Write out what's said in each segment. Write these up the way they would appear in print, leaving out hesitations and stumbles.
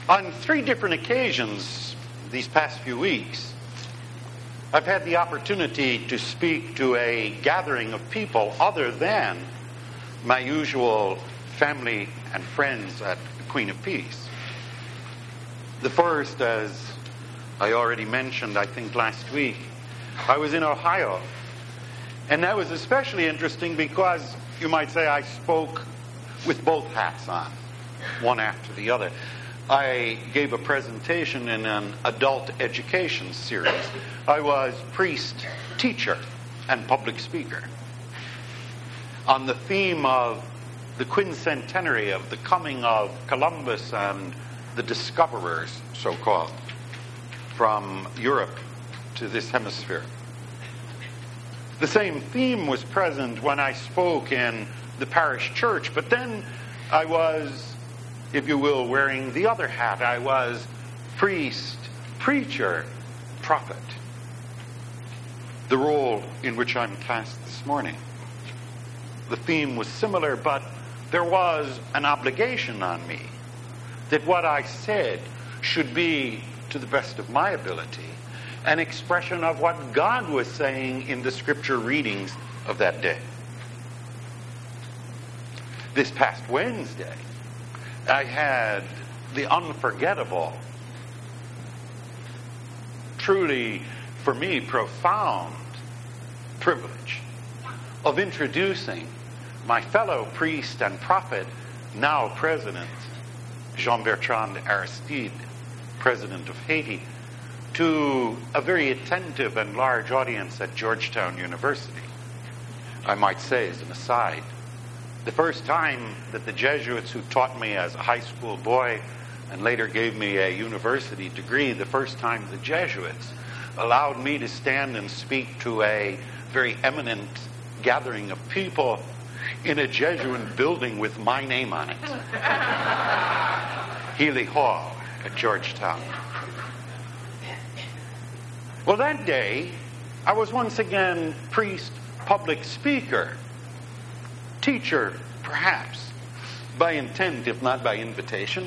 On 3 different occasions these past few weeks, I've had the opportunity to speak to a gathering of people other than my usual family and friends at Queen of Peace. The first, as I already mentioned, I think last week, I was in Ohio. And that was especially interesting because, you might say, I spoke with both hats on, one after the other. I gave a presentation in an adult education series. I was priest, teacher, and public speaker on the theme of the quincentenary of the coming of Columbus and the discoverers, so-called, from Europe to this hemisphere. The same theme was present when I spoke in the parish church, but then I was, if you will, wearing the other hat. I was priest, preacher, prophet. The role in which I'm cast this morning. The theme was similar, but there was an obligation on me that what I said should be, to the best of my ability, an expression of what God was saying in the scripture readings of that day. This past Wednesday, I had the unforgettable, truly, for me, profound privilege of introducing my fellow priest and prophet, now President Jean-Bertrand Aristide, President of Haiti, to a very attentive and large audience at Georgetown University. I might say, as an aside, the first time that the Jesuits, who taught me as a high school boy and later gave me a university degree, the first time the Jesuits allowed me to stand and speak to a very eminent gathering of people in a Jesuit building with my name on it. Healy Hall at Georgetown. Well, that day, I was once again priest, public speaker, teacher, perhaps, by intent, if not by invitation.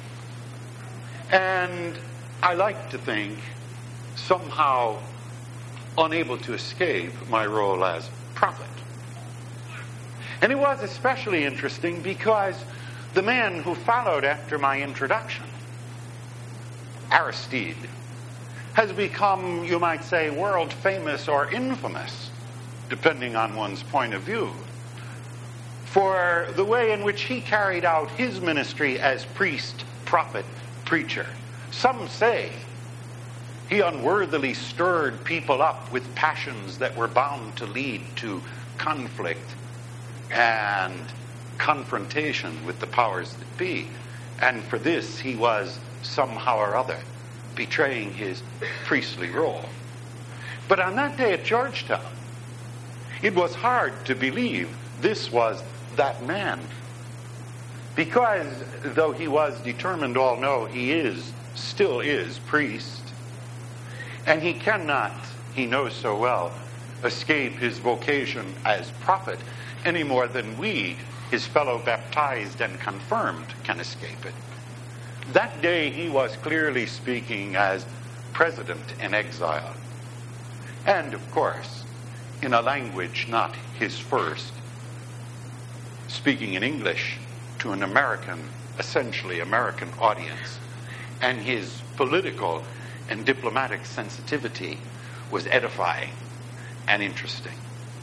And I like to think, somehow unable to escape my role as prophet. And it was especially interesting because the man who followed after my introduction, Aristide, has become, you might say, world famous or infamous, depending on one's point of view, for the way in which he carried out his ministry as priest, prophet, preacher. Some say he unworthily stirred people up with passions that were bound to lead to conflict and confrontation with the powers that be. And for this, he was somehow or other betraying his priestly role. But on that day at Georgetown, it was hard to believe this was that man. Because though he was determined, all know he still is priest, and he cannot, he knows so well, escape his vocation as prophet any more than we, his fellow baptized and confirmed, can escape it. That day he was clearly speaking as president in exile. And of course, in a language not his first, speaking in English to an American, essentially American audience. And his political and diplomatic sensitivity was edifying and interesting.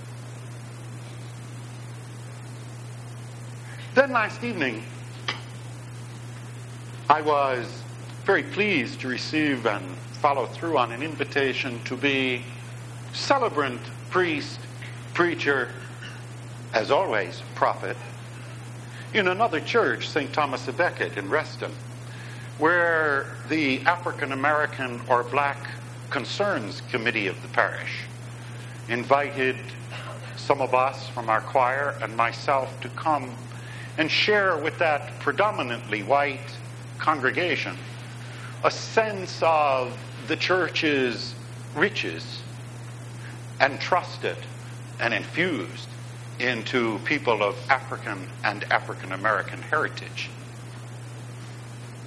Then last evening, I was very pleased to receive and follow through on an invitation to be celebrant, priest, preacher, as always, prophet, in another church, St. Thomas of Becket in Reston, where the African American or Black Concerns Committee of the parish invited some of us from our choir and myself to come and share with that predominantly white congregation a sense of the church's riches, entrusted and infused into people of African and African American heritage.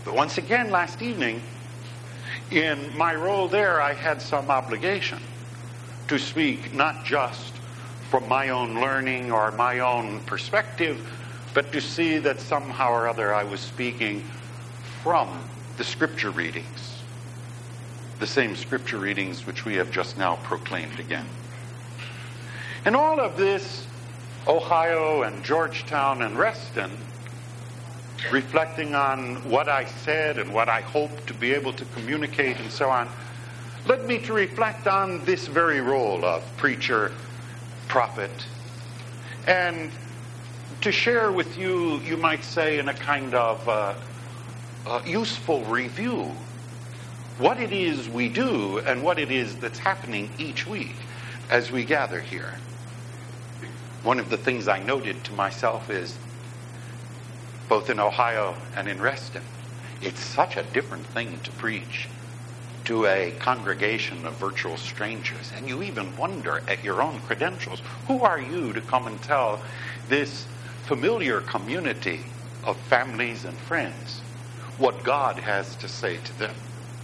But once again, last evening, in my role there, I had some obligation to speak not just from my own learning or my own perspective, but to see that somehow or other I was speaking from the scripture readings, the same scripture readings which we have just now proclaimed again. And all of this, Ohio and Georgetown and Reston, reflecting on what I said and what I hoped to be able to communicate and so on, led me to reflect on this very role of preacher, prophet, and to share with you, you might say, in a kind of useful review, what it is we do and what it is that's happening each week as we gather here. One of the things I noted to myself is, both in Ohio and in Reston, it's such a different thing to preach to a congregation of virtual strangers. And you even wonder at your own credentials, who are you to come and tell this familiar community of families and friends what God has to say to them?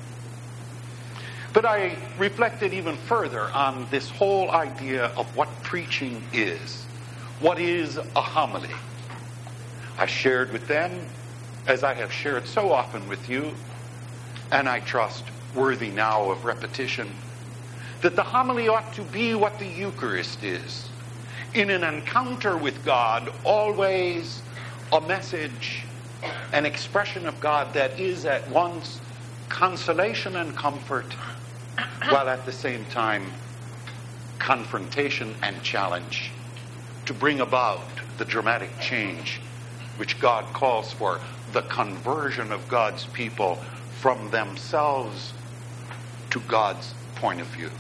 But I reflected even further on this whole idea of what preaching is. What is a homily? I shared with them, as I have shared so often with you, and I trust worthy now of repetition, that the homily ought to be what the Eucharist is. In an encounter with God, always a message, an expression of God that is at once consolation and comfort, while at the same time confrontation and challenge, to bring about the dramatic change which God calls for, the conversion of God's people from themselves to God's point of view.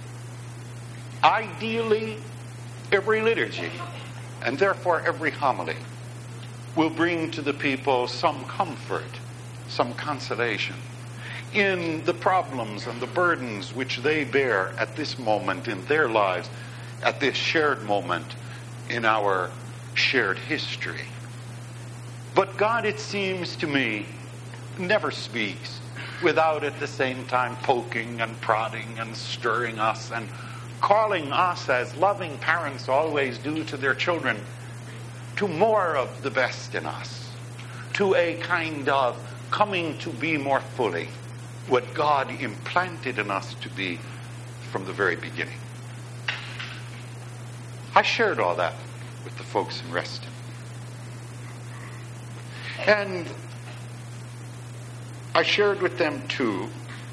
Ideally, every liturgy, and therefore every homily, will bring to the people some comfort, some consolation in the problems and the burdens which they bear at this moment in their lives, at this shared moment in our shared history. But God, it seems to me, never speaks without at the same time poking and prodding and stirring us and calling us, as loving parents always do to their children, to more of the best in us, to a kind of coming to be more fully what God implanted in us to be from the very beginning. I shared all that with the folks in Reston. And I shared with them, too,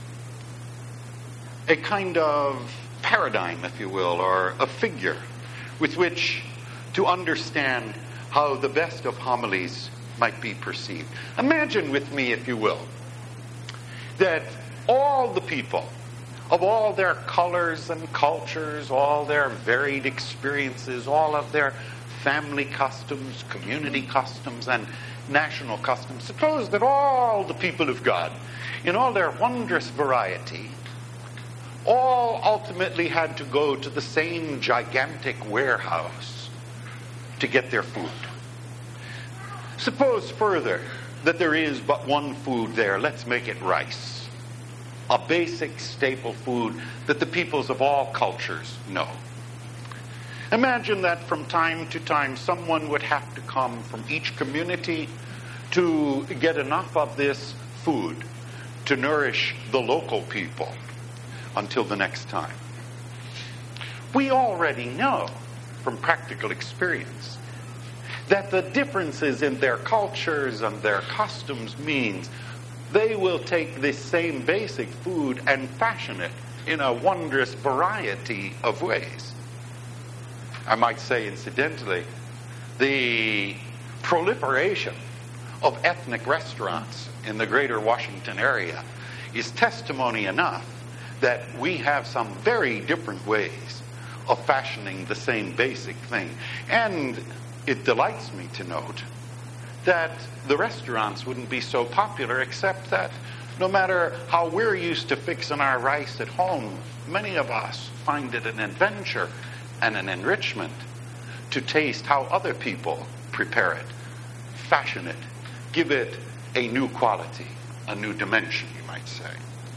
a kind of paradigm, if you will, or a figure with which to understand how the best of homilies might be perceived. Imagine with me, if you will, that all the people, of all their colors and cultures, all their varied experiences, all of their family customs, community customs, and national customs, suppose that all the people of God, in all their wondrous variety, all ultimately had to go to the same gigantic warehouse to get their food. Suppose further that there is but one food there. Let's make it rice. A basic staple food that the peoples of all cultures know. Imagine that from time to time someone would have to come from each community to get enough of this food to nourish the local people until the next time. We already know from practical experience that the differences in their cultures and their customs means they will take this same basic food and fashion it in a wondrous variety of ways. I might say, incidentally, the proliferation of ethnic restaurants in the greater Washington area is testimony enough that we have some very different ways of fashioning the same basic thing. And it delights me to note that the restaurants wouldn't be so popular, except that no matter how we're used to fixing our rice at home, many of us find it an adventure and an enrichment to taste how other people prepare it, fashion it, give it a new quality, a new dimension, you might say.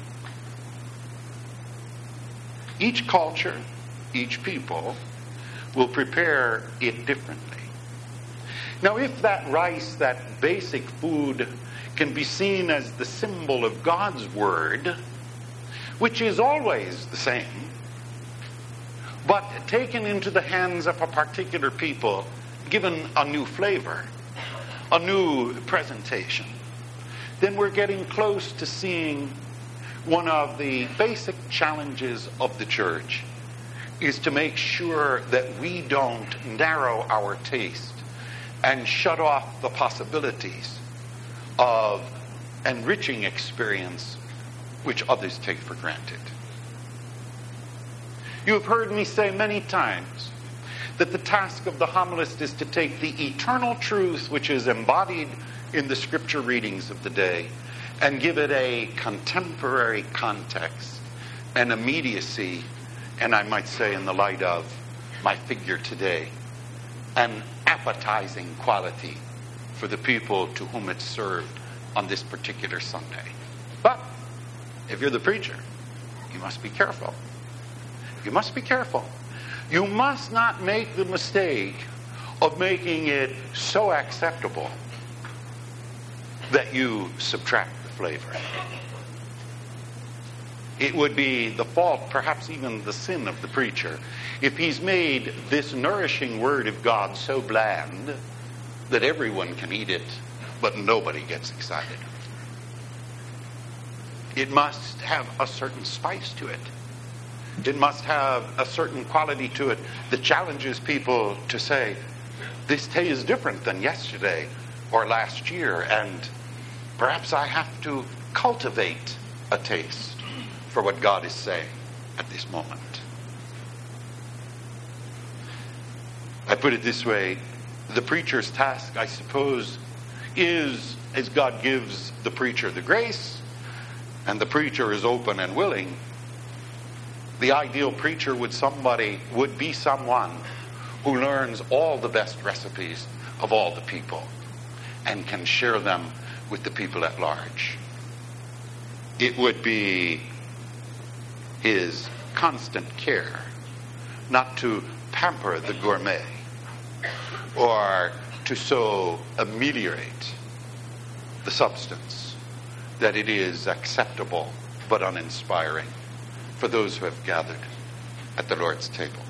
Each culture, each people will prepare it differently. Now, if that rice, that basic food, can be seen as the symbol of God's Word, which is always the same, but taken into the hands of a particular people, given a new flavor, a new presentation, then we're getting close to seeing one of the basic challenges of the church is to make sure that we don't narrow our taste and shut off the possibilities of enriching experience which others take for granted. You have heard me say many times that the task of the homilist is to take the eternal truth which is embodied in the scripture readings of the day and give it a contemporary context, an immediacy, and I might say in the light of my figure today, an appetizing quality for the people to whom it's served on this particular Sunday. But if you're the preacher, you must be careful. You must be careful. You must not make the mistake of making it so acceptable that you subtract the flavor. It would be the fault, perhaps even the sin of the preacher, if he's made this nourishing word of God so bland that everyone can eat it, but nobody gets excited. It must have a certain spice to it. It must have a certain quality to it that challenges people to say, this day is different than yesterday or last year, and perhaps I have to cultivate a taste for what God is saying at this moment. I put it this way, the preacher's task, I suppose, is, as God gives the preacher the grace, and the preacher is open and willing, the ideal preacher would be someone who learns all the best recipes of all the people and can share them with the people at large. It would be his constant care not to pamper the gourmet or to so ameliorate the substance that it is acceptable but uninspiring for those who have gathered at the Lord's table.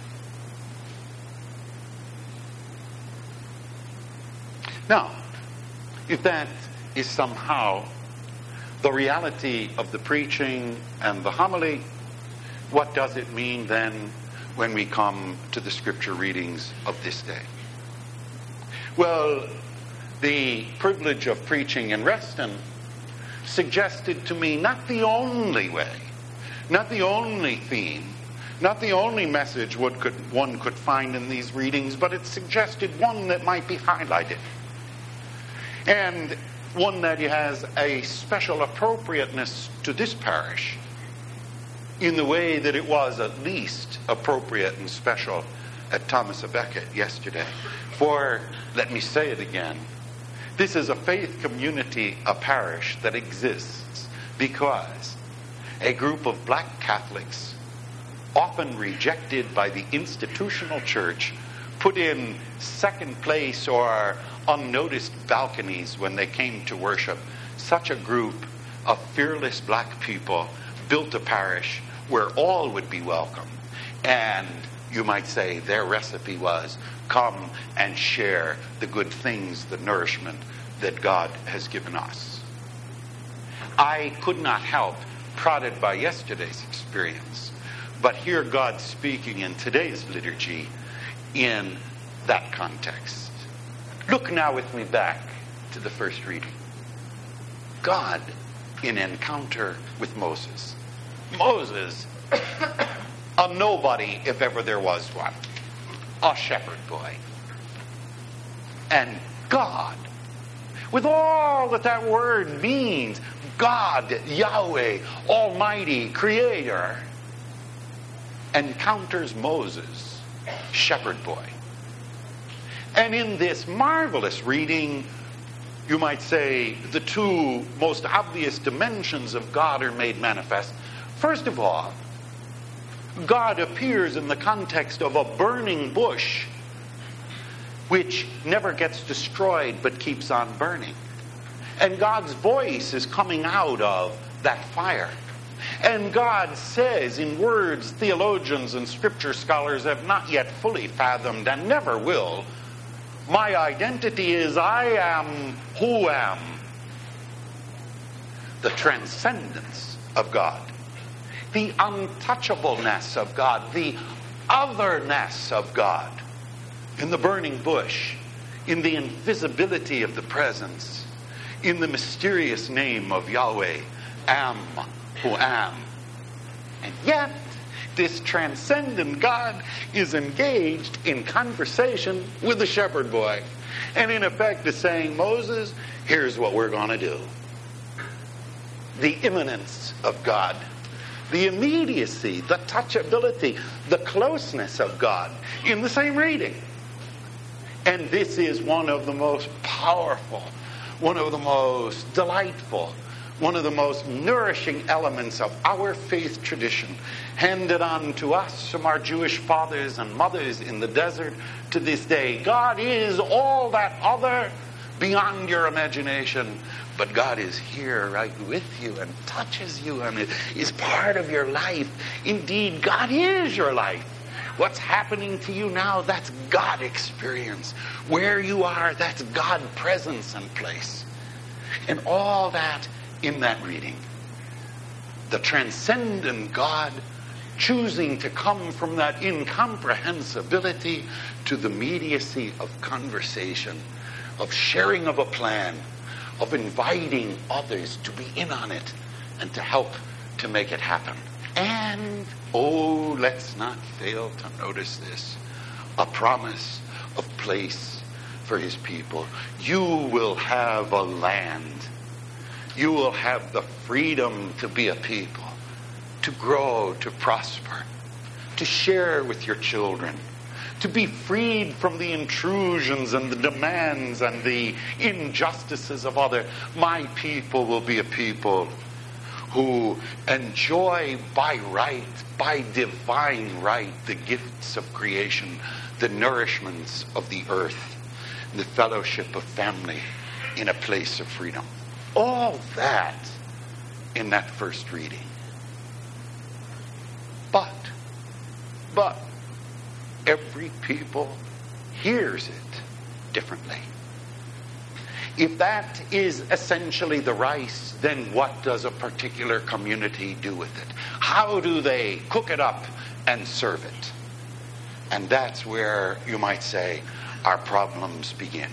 Now, if that is somehow the reality of the preaching and the homily, what does it mean then when we come to the scripture readings of this day? Well, the privilege of preaching in Reston suggested to me not the only way, not the only theme, not the only message one could find in these readings, but it suggested one that might be highlighted. And one that has a special appropriateness to this parish in the way that it was at least appropriate and special at Thomas à Becket yesterday. For, let me say it again, this is a faith community, a parish that exists because a group of black Catholics, often rejected by the institutional church, put in second place or unnoticed balconies when they came to worship. Such a group of fearless black people built a parish where all would be welcome. And you might say their recipe was, come and share the good things, the nourishment that God has given us. I could not help, prodded by yesterday's experience, but hear God speaking in today's liturgy in that context. Look now with me back to the first reading. God in encounter with Moses. Moses, a nobody if ever there was one. A shepherd boy. And God, with all that word means, God, Yahweh, Almighty, Creator, encounters Moses, shepherd boy. And in this marvelous reading, you might say, the two most obvious dimensions of God are made manifest. First of all, God appears in the context of a burning bush which never gets destroyed but keeps on burning. And God's voice is coming out of that fire. And God says in words theologians and scripture scholars have not yet fully fathomed and never will, my identity is I am who am. The transcendence of God, the untouchableness of God, the otherness of God in the burning bush, in the invisibility of the presence, in the mysterious name of Yahweh, Am who am. And yet, this transcendent God is engaged in conversation with the shepherd boy. And in effect is saying, Moses, here's what we're going to do. The immanence of God, the immediacy, the touchability, the closeness of God in the same reading. And this is one of the most powerful, one of the most delightful, one of the most nourishing elements of our faith tradition, handed on to us from our Jewish fathers and mothers in the desert to this day. God is all that other beyond your imagination, but God is here right with you and touches you and is part of your life. Indeed, God is your life. What's happening to you now, that's God experience. Where you are, that's God presence and place. And all that in that reading. The transcendent God choosing to come from that incomprehensibility to the immediacy of conversation, of sharing of a plan, of inviting others to be in on it and to help to make it happen. And, let's not fail to notice this, a promise of place for his people. You will have a land. You will have the freedom to be a people, to grow, to prosper, to share with your children, to be freed from the intrusions and the demands and the injustices of others. My people will be a people who enjoy by right, by divine right, the gifts of creation, the nourishments of the earth, the fellowship of family in a place of freedom. All that in that first reading. But every people hears it differently. If that is essentially the rice, then what does a particular community do with it? How do they cook it up and serve it? And that's where, you might say, our problems begin.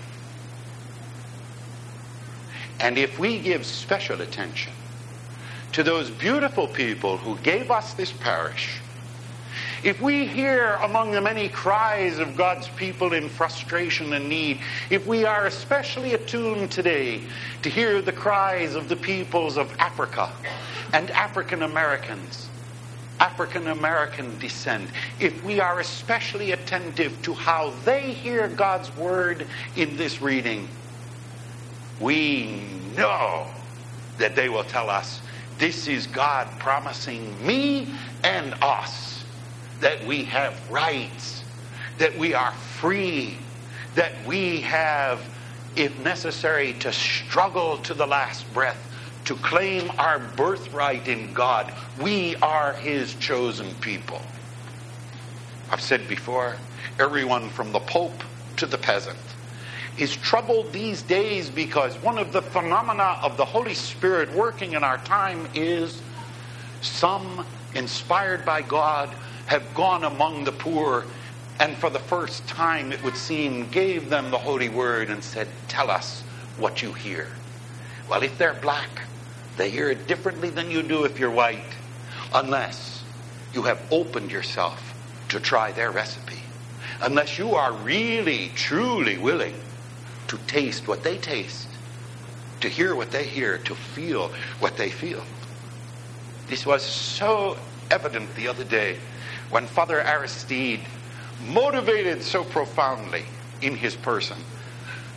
And if we give special attention to those beautiful people who gave us this parish, if we hear among the many cries of God's people in frustration and need, if we are especially attuned today to hear the cries of the peoples of Africa and African Americans, African American descent, if we are especially attentive to how they hear God's word in this reading, we know that they will tell us, this is God promising me and us that we have rights, that we are free, that we have, if necessary, to struggle to the last breath, to claim our birthright in God. We are his chosen people. I've said before, everyone from the Pope to the peasant is troubled these days because one of the phenomena of the Holy Spirit working in our time is some, inspired by God, have gone among the poor and for the first time, it would seem, gave them the Holy Word and said, tell us what you hear. Well, if they're black, they hear it differently than you do if you're white, unless you have opened yourself to try their recipe. Unless you are really, truly willing to taste what they taste, to hear what they hear, to feel what they feel. This was so evident the other day when Father Aristide, motivated so profoundly in his person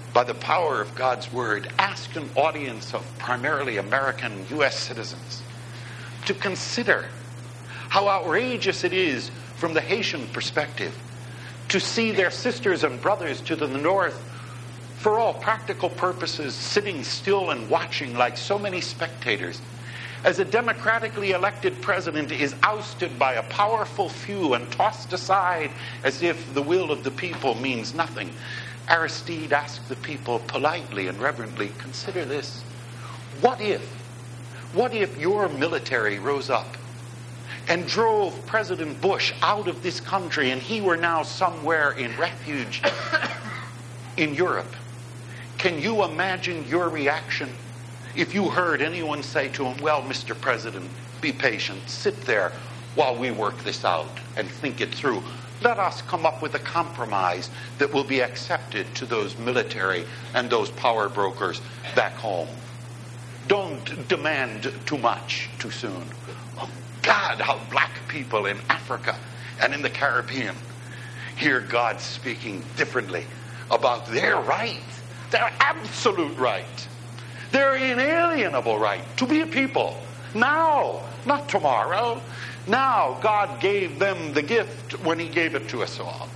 by the power of God's word, asked an audience of primarily American U.S. citizens to consider how outrageous it is from the Haitian perspective to see their sisters and brothers to the north, for all practical purposes, sitting still and watching like so many spectators as a democratically elected president is ousted by a powerful few and tossed aside as if the will of the people means nothing. Aristide asked the people politely and reverently, consider this. What if your military rose up and drove President Bush out of this country and he were now somewhere in refuge in Europe? Can you imagine your reaction if you heard anyone say to him, well, Mr. President, be patient, sit there while we work this out and think it through. Let us come up with a compromise that will be accepted to those military and those power brokers back home. Don't demand too much too soon. Oh God, how black people in Africa and in the Caribbean hear God speaking differently about their right, their absolute right, their inalienable right to be a people. Now, not tomorrow. Now, God gave them the gift when he gave it to us all.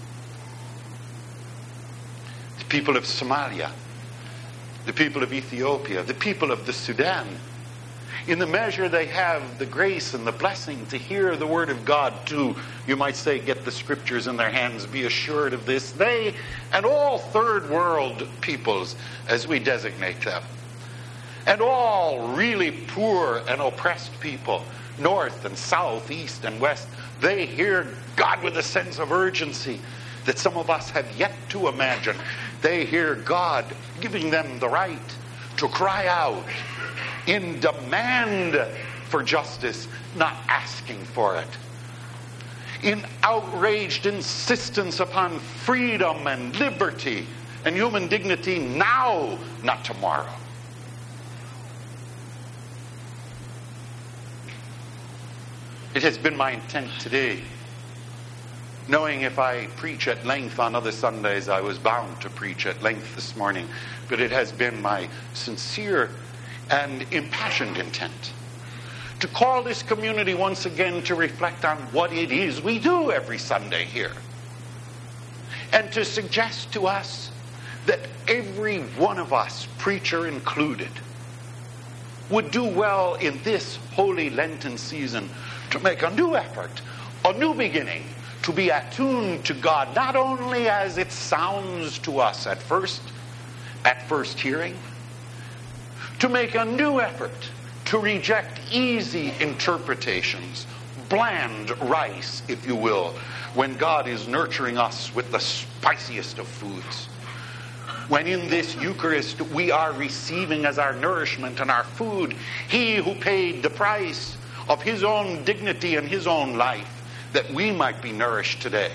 The people of Somalia, the people of Ethiopia, the people of the Sudan, in the measure they have the grace and the blessing to hear the word of God, to, you might say, get the scriptures in their hands, be assured of this, they and all third world peoples, as we designate them, and all really poor and oppressed people, north and south, east and west, they hear God with a sense of urgency that some of us have yet to imagine. They hear God giving them the right to cry out in demand for justice, not asking for it. In outraged insistence upon freedom and liberty and human dignity now, not tomorrow. It has been my intent today, knowing if I preach at length on other Sundays, I was bound to preach at length this morning, but it has been my sincere and impassioned intent to call this community once again to reflect on what it is we do every Sunday here, and to suggest to us that every one of us, preacher included, would do well in this holy Lenten season to make a new effort, a new beginning, to be attuned to God, not only as it sounds to us at first hearing, to make a new effort to reject easy interpretations, bland rice, if you will, when God is nurturing us with the spiciest of foods. When in this Eucharist we are receiving as our nourishment and our food he who paid the price of his own dignity and his own life, that we might be nourished today.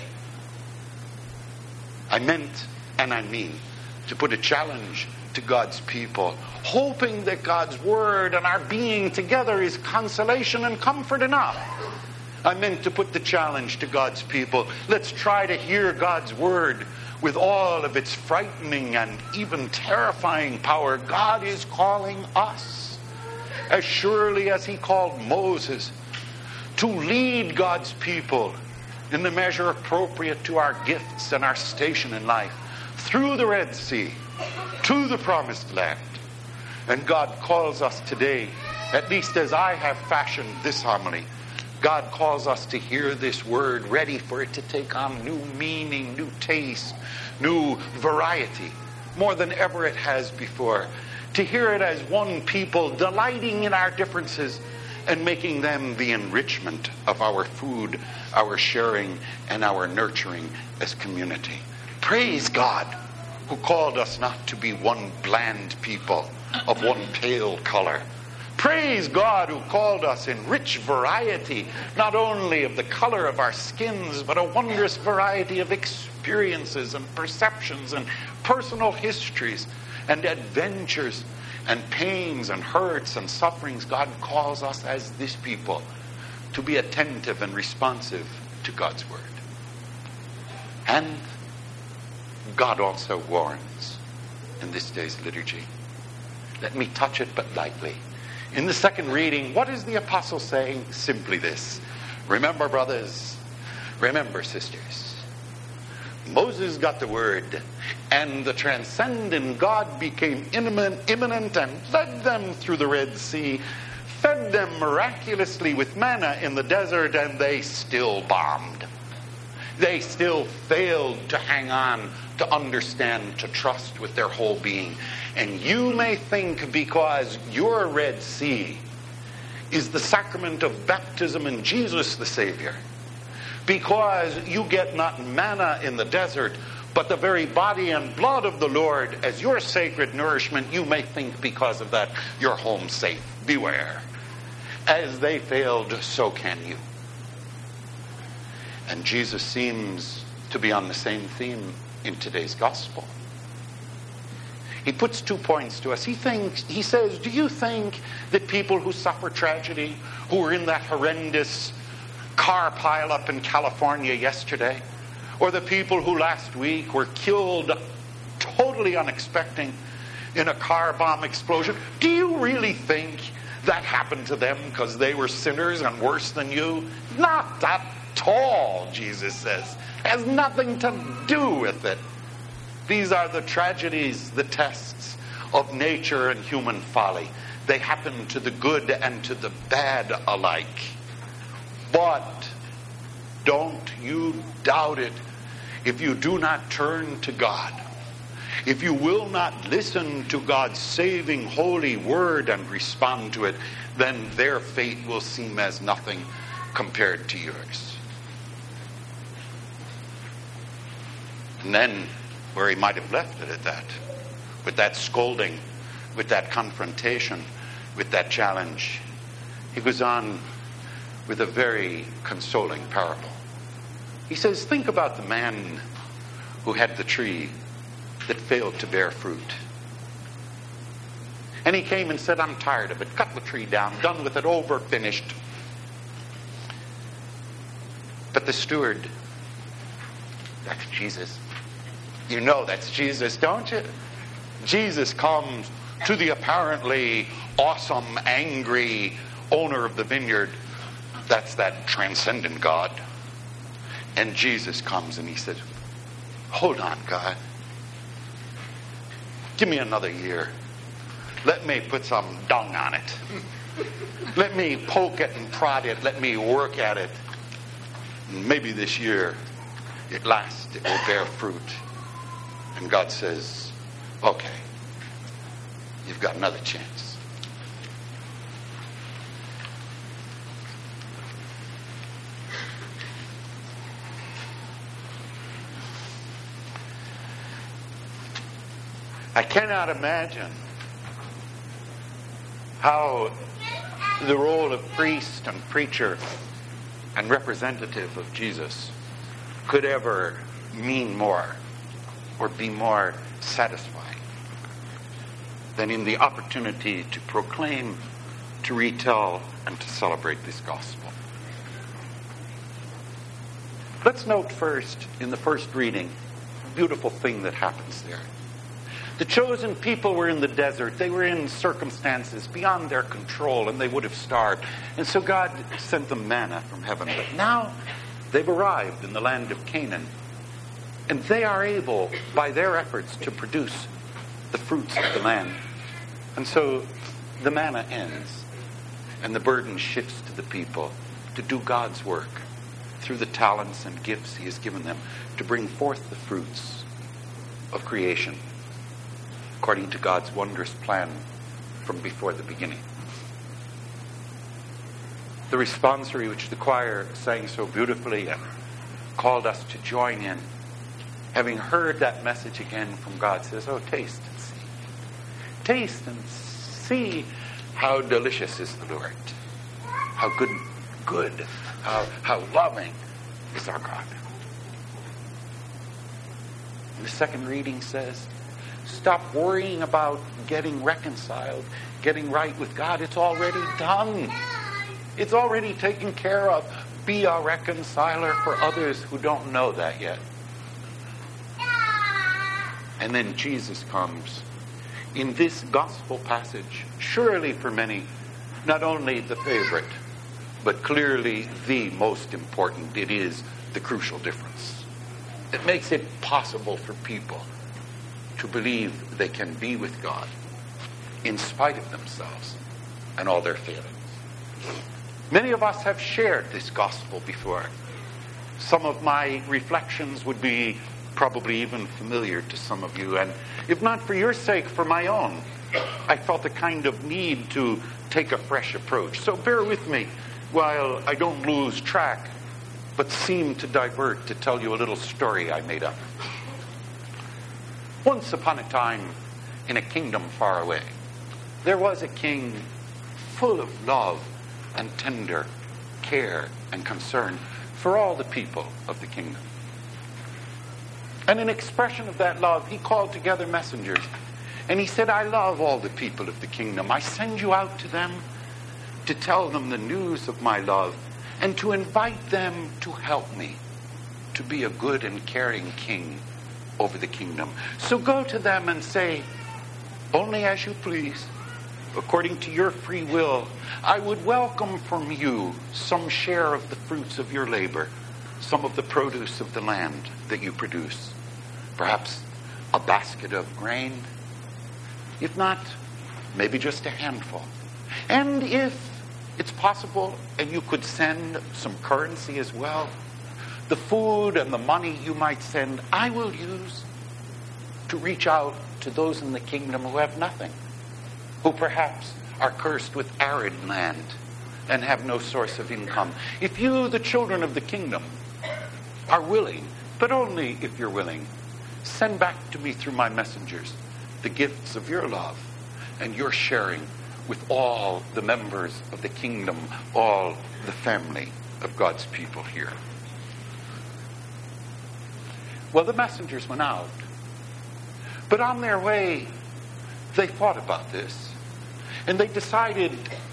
I meant, and I mean, to put a challenge to God's people, hoping that God's word and our being together is consolation and comfort enough. I meant to put the challenge to God's people. Let's try to hear God's word with all of its frightening and even terrifying power. God is calling us, as surely as he called Moses, to lead God's people in the measure appropriate to our gifts and our station in life, through the Red Sea, to the Promised Land. And God calls us today, at least as I have fashioned this homily, God calls us to hear this word, ready for it to take on new meaning, new taste, new variety, more than ever it has before. To hear it as one people, delighting in our differences and making them the enrichment of our food, our sharing, and our nurturing as community. Praise God, who called us not to be one bland people of one pale color. Praise God, who called us in rich variety, not only of the color of our skins, but a wondrous variety of experiences and perceptions and personal histories and adventures and pains and hurts and sufferings. God calls us as this people to be attentive and responsive to God's word. And God also warns, in this day's liturgy. Let me touch it but lightly. In the second reading, what is the apostle saying? Simply this: remember, brothers, remember, sisters, Moses got the word, and the transcendent God became imminent and led them through the Red Sea, fed them miraculously with manna in the desert, and they still bombed. They still failed to hang on, to understand, to trust with their whole being. And you may think because your Red Sea is the sacrament of baptism in Jesus the Savior, because you get not manna in the desert, but the very body and blood of the Lord as your sacred nourishment, you may think because of that you're home safe. Beware. As they failed, so can you. And Jesus seems to be on the same theme in today's gospel. He puts 2 points to us. He says, do you think that people who suffer tragedy, who were in that horrendous car pileup in California yesterday, or the people who last week were killed totally unexpected in a car bomb explosion, do you really think that happened to them because they were sinners and worse than you? Not at all, Jesus says. It has nothing to do with it. These are the tragedies, the tests of nature and human folly. They happen to the good and to the bad alike. But don't you doubt it. If you do not turn to God, if you will not listen to God's saving holy word and respond to it, then their fate will seem as nothing compared to yours. And then, where he might have left it at that, with that scolding, with that confrontation, with that challenge, he goes on with a very consoling parable. He says, think about the man who had the tree that failed to bear fruit. And he came and said, I'm tired of it. Cut the tree down, done with it, over, finished. But the steward, that's Jesus. You know that's Jesus, don't you? Jesus comes to the apparently awesome, angry owner of the vineyard. That's that transcendent God. And Jesus comes and he says, hold on, God. Give me another year. Let me put some dung on it. Let me poke it and prod it. Let me work at it. And maybe this year, at last, it will bear fruit. And God says, okay, you've got another chance. I cannot imagine how the role of priest and preacher and representative of Jesus could ever mean more or be more satisfying than in the opportunity to proclaim, to retell, and to celebrate this gospel. Let's note first, in the first reading, a beautiful thing that happens there. The chosen people were in the desert. They were in circumstances beyond their control, and they would have starved. And so God sent them manna from heaven. But now they've arrived in the land of Canaan. And they are able, by their efforts, to produce the fruits of the land. And so the manna ends, and the burden shifts to the people to do God's work through the talents and gifts he has given them to bring forth the fruits of creation according to God's wondrous plan from before the beginning. The responsory which the choir sang so beautifully and called us to join in, having heard that message again from God, says, oh, taste and see. Taste and see how delicious is the Lord. How good, how loving is our God. And the second reading says, stop worrying about getting reconciled, getting right with God. It's already done. It's already taken care of. Be a reconciler for others who don't know that yet. And then Jesus comes. In this gospel passage, surely for many, not only the favorite, but clearly the most important. It is the crucial difference. It makes it possible for people to believe they can be with God in spite of themselves and all their failings. Many of us have shared this gospel before. Some of my reflections would be probably even familiar to some of you, and if not for your sake, for my own, I felt a kind of need to take a fresh approach. So bear with me while I don't lose track, but seem to divert to tell you a little story I made up. Once upon a time, in a kingdom far away, there was a king full of love and tender care and concern for all the people of the kingdom. And in expression of that love, he called together messengers. And he said, I love all the people of the kingdom. I send you out to them to tell them the news of my love and to invite them to help me to be a good and caring king over the kingdom. So go to them and say, only as you please, according to your free will, I would welcome from you some share of the fruits of your labor, some of the produce of the land that you produce. Perhaps a basket of grain. If not, maybe just a handful. And if it's possible, and you could send some currency as well, the food and the money you might send, I will use to reach out to those in the kingdom who have nothing, who perhaps are cursed with arid land and have no source of income. If you, the children of the kingdom, are willing, but only if you're willing, send back to me through my messengers the gifts of your love and your sharing with all the members of the kingdom, all the family of God's people here. Well, the messengers went out, but on their way, they thought about this, and they decided,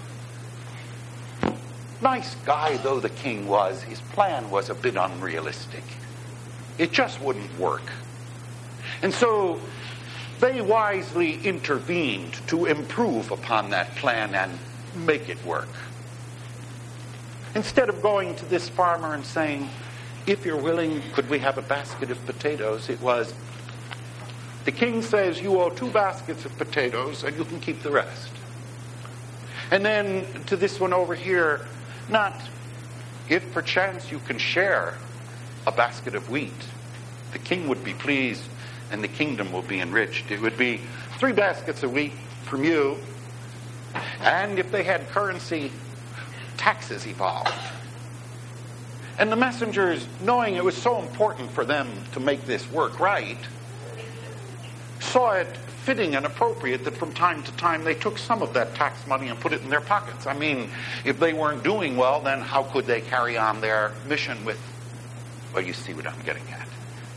nice guy though the king was, his plan was a bit unrealistic. It just wouldn't work. And so they wisely intervened to improve upon that plan and make it work. Instead of going to this farmer and saying, if you're willing, could we have a basket of potatoes? It was, the king says you owe 2 baskets of potatoes and you can keep the rest. And then to this one over here, not, if perchance you can share a basket of wheat, the king would be pleased and the kingdom will be enriched. It would be 3 baskets of wheat from you, and if they had currency, taxes evolved. And the messengers, knowing it was so important for them to make this work right, saw it fitting and appropriate that from time to time they took some of that tax money and put it in their pockets. I mean, if they weren't doing well, then how could they carry on their mission with, well, you see what I'm getting at.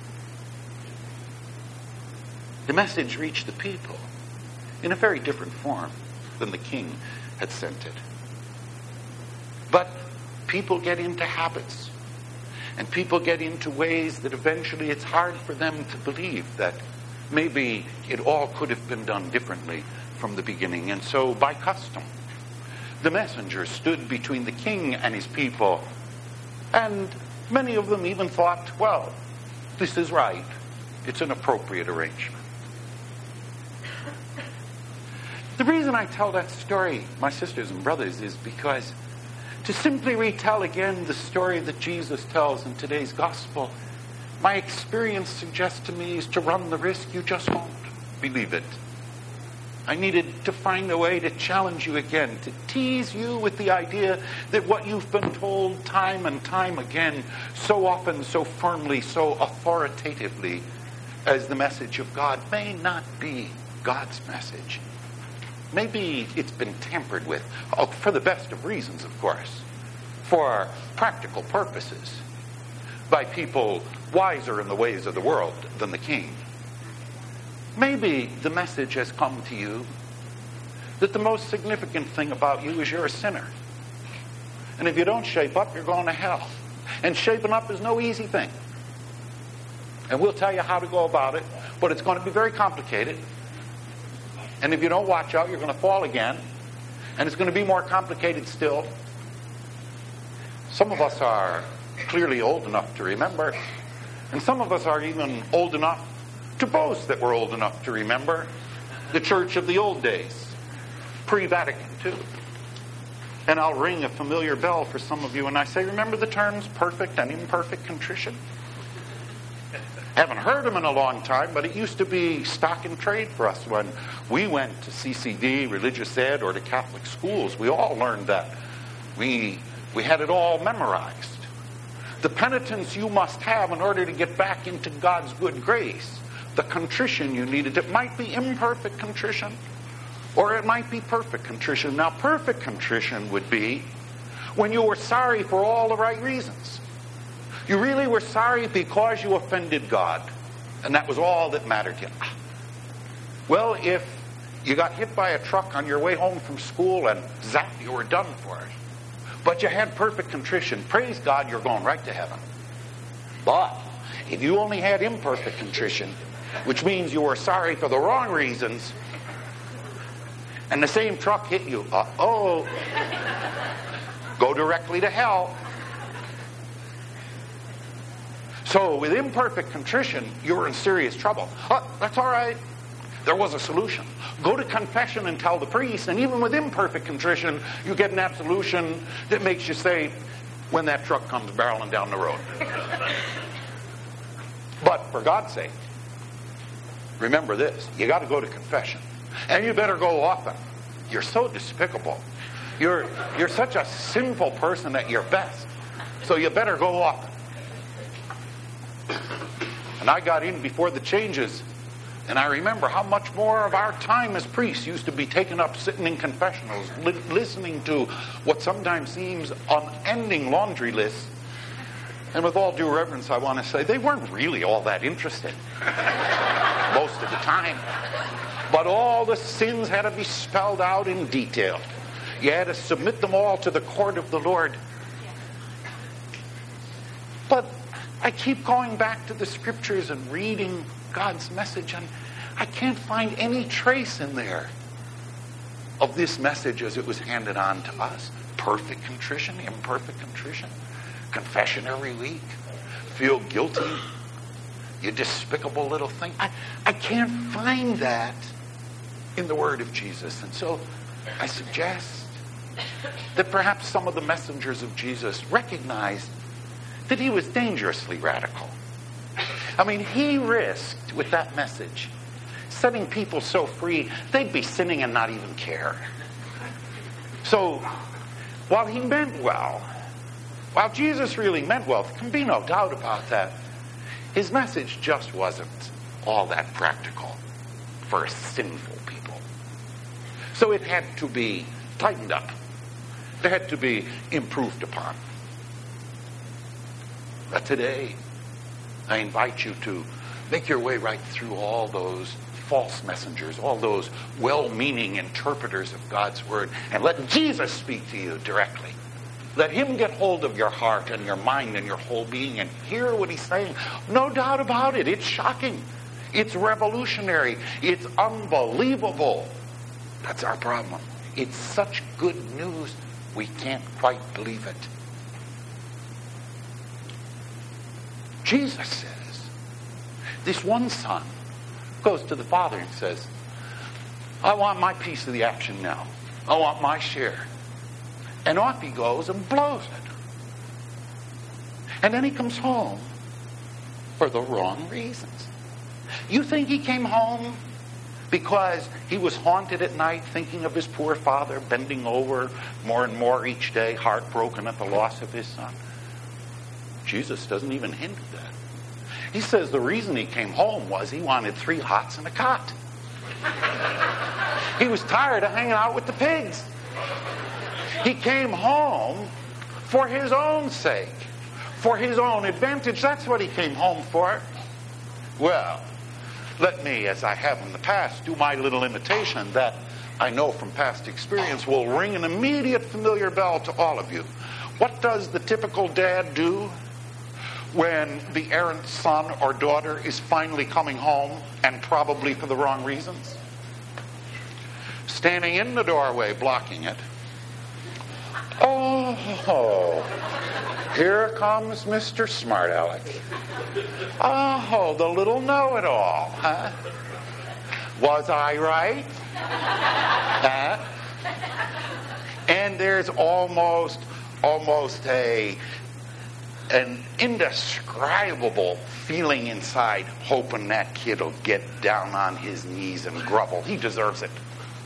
The message reached the people in a very different form than the king had sent it. But people get into habits, and people get into ways that eventually it's hard for them to believe that maybe it all could have been done differently from the beginning. And so by custom, the messenger stood between the king and his people, and many of them even thought, well, this is right. It's an appropriate arrangement. The reason I tell that story, my sisters and brothers, is because to simply retell again the story that Jesus tells in today's gospel, my experience suggests to me is to run the risk you just won't believe it. I needed to find a way to challenge you again, to tease you with the idea that what you've been told time and time again, so often, so firmly, so authoritatively as the message of God, may not be God's message. Maybe it's been tampered with, for the best of reasons, of course, for practical purposes, by people wiser in the ways of the world than the king. Maybe the message has come to you that the most significant thing about you is you're a sinner. And if you don't shape up, you're going to hell. And shaping up is no easy thing. And we'll tell you how to go about it. But it's going to be very complicated. And if you don't watch out, you're going to fall again. And it's going to be more complicated still. Some of us are clearly old enough to remember. And some of us are even old enough to boast that we're old enough to remember the church of the old days, pre-Vatican II. And I'll ring a familiar bell for some of you, and I say, remember the terms perfect and imperfect contrition? Haven't heard them in a long time, but it used to be stock in trade for us when we went to CCD, religious ed, or to Catholic schools. We all learned that. We had it all memorized. The penitence you must have in order to get back into God's good grace. The contrition you needed. It might be imperfect contrition, or it might be perfect contrition. Now, perfect contrition would be when you were sorry for all the right reasons. You really were sorry because you offended God, and that was all that mattered to you. Well, if you got hit by a truck on your way home from school and zap, you were done for it. But you had perfect contrition. Praise God, you're going right to heaven. But if you only had imperfect contrition, which means you were sorry for the wrong reasons, and the same truck hit you, go directly to hell. So with imperfect contrition, you were in serious trouble. That's all right. There was a solution. Go to confession and tell the priest, and even with imperfect contrition, you get an absolution that makes you say, when that truck comes barreling down the road. But for God's sake, remember this. You got to go to confession. And you better go often. You're so despicable. You're such a sinful person at your best. So you better go often. And I got in before the changes, and I remember how much more of our time as priests used to be taken up sitting in confessionals, listening to what sometimes seems unending laundry lists. And with all due reverence, I want to say they weren't really all that interesting most of the time. But all the sins had to be spelled out in detail. You had to submit them all to the court of the Lord. But I keep going back to the scriptures and reading God's message, and I can't find any trace in there of this message as it was handed on to us. Perfect contrition, imperfect contrition, confession every week, feel guilty, you despicable little thing. I can't find that in the Word of Jesus. And so I suggest that perhaps some of the messengers of Jesus recognized that he was dangerously radical. I mean, he risked, with that message, setting people so free, they'd be sinning and not even care. So, while he meant well, while Jesus really meant well, there can be no doubt about that, his message just wasn't all that practical for sinful people. So it had to be tightened up. It had to be improved upon. But today, I invite you to make your way right through all those false messengers, all those well-meaning interpreters of God's Word, and let Jesus speak to you directly. Let him get hold of your heart and your mind and your whole being and hear what he's saying. No doubt about it. It's shocking. It's revolutionary. It's unbelievable. That's our problem. It's such good news, we can't quite believe it. Jesus says, this one son goes to the Father and says, I want my piece of the action now. I want my share. And off he goes and blows it. And then he comes home for the wrong reasons. You think he came home because he was haunted at night thinking of his poor father, bending over more and more each day, heartbroken at the loss of his son? Jesus doesn't even hint at that. He says the reason he came home was he wanted 3 hots and a cot. He was tired of hanging out with the pigs. He came home for his own sake, for his own advantage. That's what he came home for. Well, let me, as I have in the past, do my little imitation that I know from past experience will ring an immediate familiar bell to all of you. What does the typical dad do when the errant son or daughter is finally coming home, and probably for the wrong reasons? Standing in the doorway, blocking it. Oh, here comes Mr. Smart Aleck. Oh, the little know-it-all, huh? Was I right? Huh? And there's almost an indescribable feeling inside, hoping that kid will get down on his knees and grovel. He deserves it.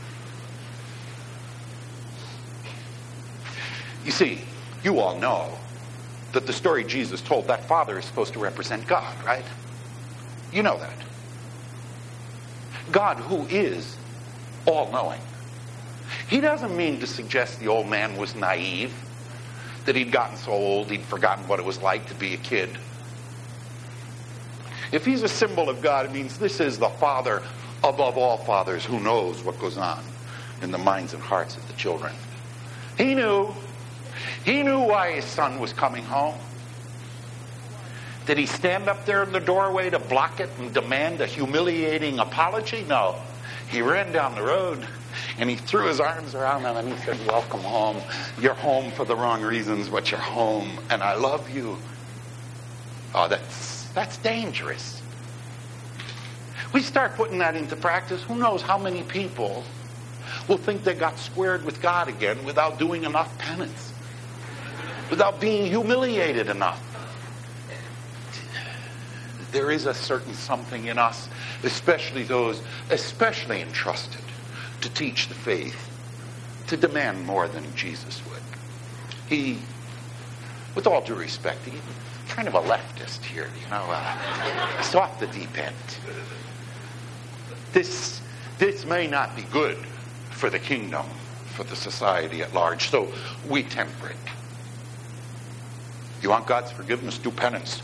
You see, you all know that the story Jesus told, that father is supposed to represent God, right? You know that. God, who is all-knowing. He doesn't mean to suggest the old man was naive, that he'd gotten so old he'd forgotten what it was like to be a kid. If he's a symbol of God, it means this is the Father above all fathers who knows what goes on in the minds and hearts of the children. He knew why his son was coming home. Did he stand up there in the doorway to block it and demand a humiliating apology? No. He ran down the road and he threw his arms around him and he said, welcome home. You're home for the wrong reasons, but you're home and I love you. Oh, that's dangerous. We start putting that into practice, who knows how many people will think they got squared with God again without doing enough penance, without being humiliated enough. There is a certain something in us, especially those especially entrusted to teach the faith, to demand more than Jesus would. He, with all due respect, he's kind of a leftist here, he's off the deep end. This may not be good for the kingdom, for the society at large, so we temper it. You want God's forgiveness? Do penance.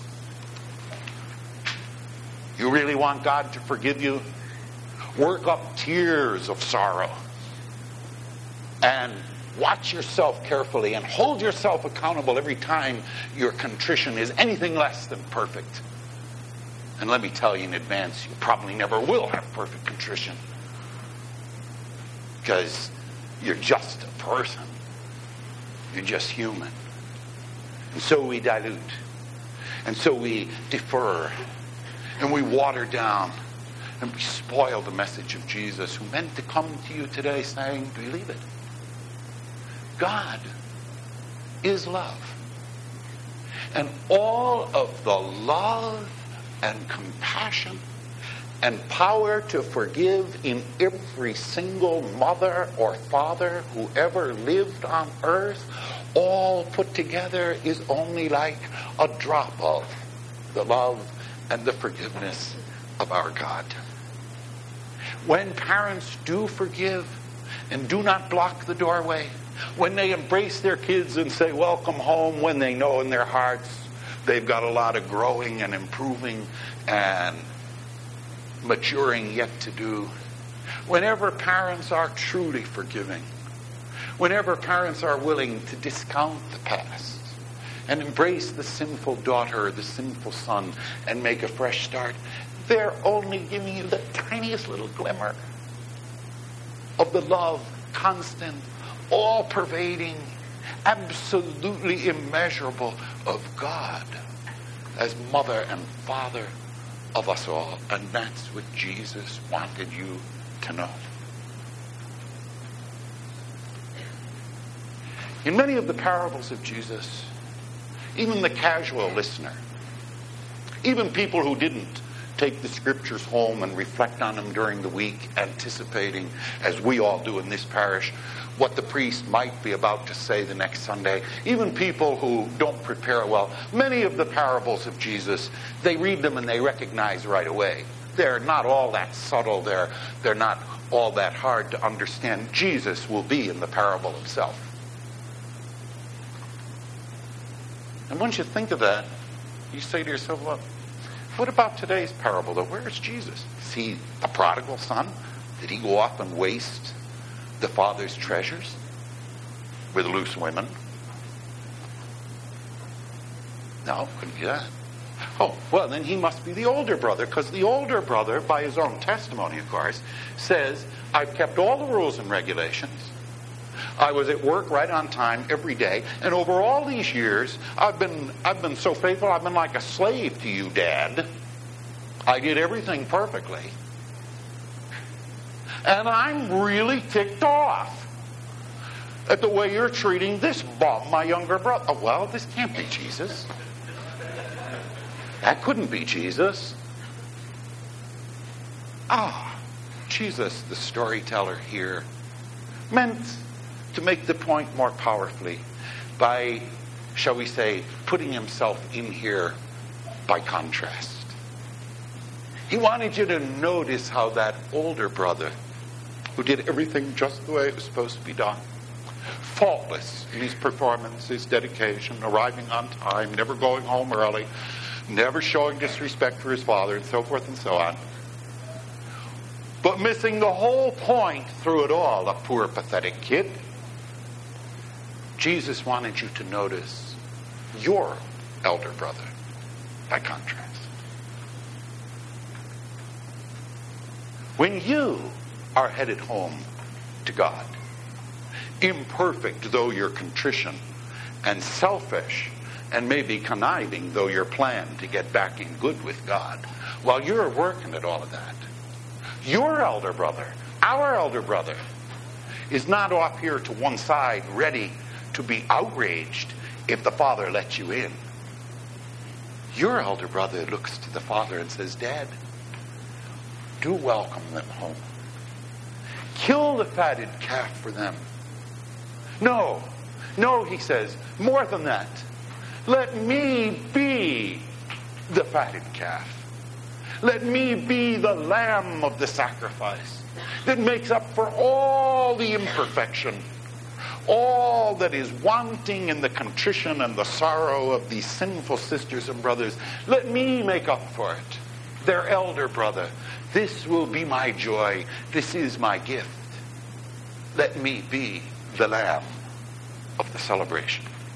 You really want God to forgive you? Work up tears of sorrow. And watch yourself carefully and hold yourself accountable every time your contrition is anything less than perfect. And let me tell you in advance, you probably never will have perfect contrition. Because you're just a person. You're just human. And so we dilute. And so we defer. And we water down. And we spoil the message of Jesus, who meant to come to you today saying, believe it. God is love. And all of the love and compassion and power to forgive in every single mother or father who ever lived on earth, all put together, is only like a drop of the love and the forgiveness of our God. When parents do forgive and do not block the doorway, when they embrace their kids and say, welcome home, when they know in their hearts they've got a lot of growing and improving and maturing yet to do. Whenever parents are truly forgiving, whenever parents are willing to discount the past and embrace the sinful daughter or the sinful son and make a fresh start, they're only giving you the tiniest little glimmer of the love, constant, all-pervading, absolutely immeasurable of God as mother and father of us all. And that's what Jesus wanted you to know. In many of the parables of Jesus, even the casual listener, even people who didn't take the scriptures home and reflect on them during the week, anticipating, as we all do in this parish, what the priest might be about to say the next Sunday, even people who don't prepare well, many of the parables of Jesus, they read them and they recognize right away. They're not all that subtle. They're not all that hard to understand. Jesus will be in the parable himself. And once you think of that, you say to yourself, well, what about today's parable, though? Where's Jesus? Is he the prodigal son? Did he go off and waste the father's treasures with loose women? No, couldn't do that. Oh, well, then he must be the older brother, because the older brother, by his own testimony, of course, says, I've kept all the rules and regulations. I was at work right on time every day, and over all these years, I've been so faithful, I've been like a slave to you, Dad. I did everything perfectly. And I'm really ticked off at the way you're treating this bum, my younger brother. Oh, well, this can't be Jesus. That couldn't be Jesus. Jesus, the storyteller here, meant to make the point more powerfully by, shall we say, putting himself in here by contrast. He wanted you to notice how that older brother, who did everything just the way it was supposed to be done, faultless in his performance, his dedication, arriving on time, never going home early, never showing disrespect for his father, and so forth and so on, but missing the whole point through it all, a poor, pathetic kid. Jesus wanted you to notice your elder brother by contrast. When you are headed home to God, imperfect though your contrition, and selfish and maybe conniving though your plan to get back in good with God, while you're working at all of that, your elder brother, our elder brother, is not off here to one side ready to be outraged if the father lets you in. Your elder brother looks to the father and says, Dad, do welcome them home. Kill the fatted calf for them. No, he says, more than that. Let me be the fatted calf. Let me be the lamb of the sacrifice that makes up for all the imperfection, all that is wanting in the contrition and the sorrow of these sinful sisters and brothers. Let me make up for it. Their elder brother. This will be my joy. This is my gift. Let me be the lamb of the celebration.